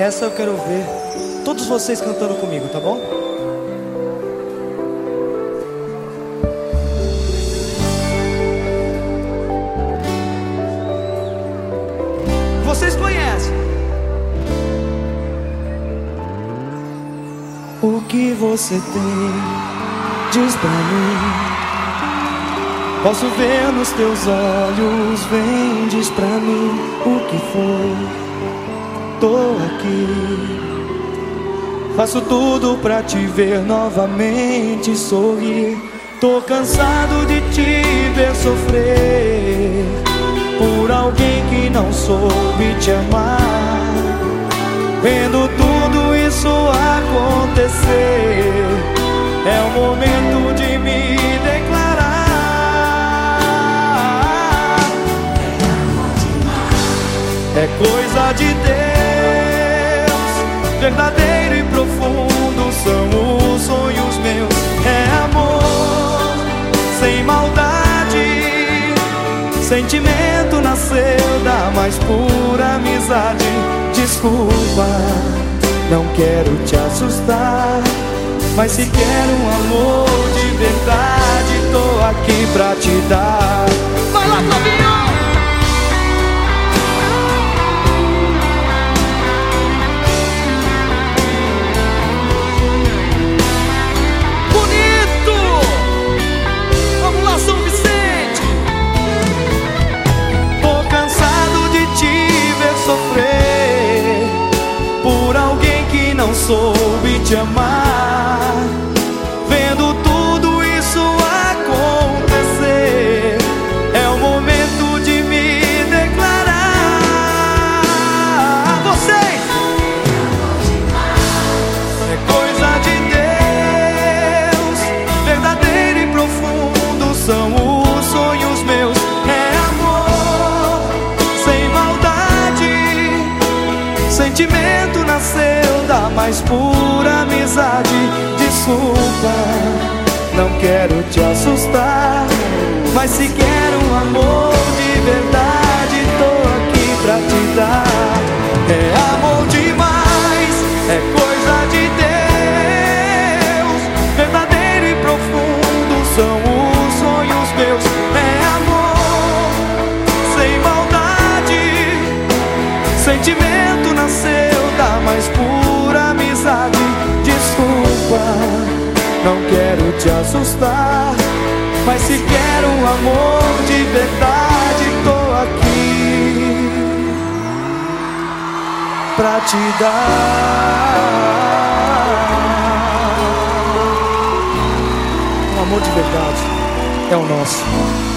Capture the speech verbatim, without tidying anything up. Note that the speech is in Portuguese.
Essa eu quero ver todos vocês cantando comigo, tá bom? Vocês conhecem? O que você tem, diz pra mim. Posso ver nos teus olhos, vem, diz pra mim o que foi. Tô aqui, faço tudo pra te ver novamente sorrir. Tô cansado de te ver sofrer por alguém que não soube te amar. Vendo tudo isso acontecer, é o momento de me declarar. É coisa de Deus, verdadeiro e profundo são os sonhos meus. É amor sem maldade, sentimento nasceu da mais pura amizade. Desculpa, não quero te assustar, mas se quer um amor de verdade, tô aqui pra te dar. Vai lá, Flavinho! Bonito! Vamos lá, São Vicente! Tô cansado de te ver sofrer por alguém que não soube te amar. Vendo tudo isso acontecer, é o momento de me declarar. Vocês! É coisa de Deus, verdadeiro e profundo são os sonhos meus. É amor sem maldade, sentimento nasceu da mais pura amizade. Desculpa, não quero te assustar, mas se quer um amor de verdade, tô aqui pra te dar. É amor demais, é coisa de Deus, verdadeiro e profundo são os sonhos meus. É amor sem maldade, sentimento nasceu da mais pura amizade. Desculpa, não quero te assustar, mas se quer um amor de verdade, tô aqui pra te dar. Um amor de verdade é o nosso.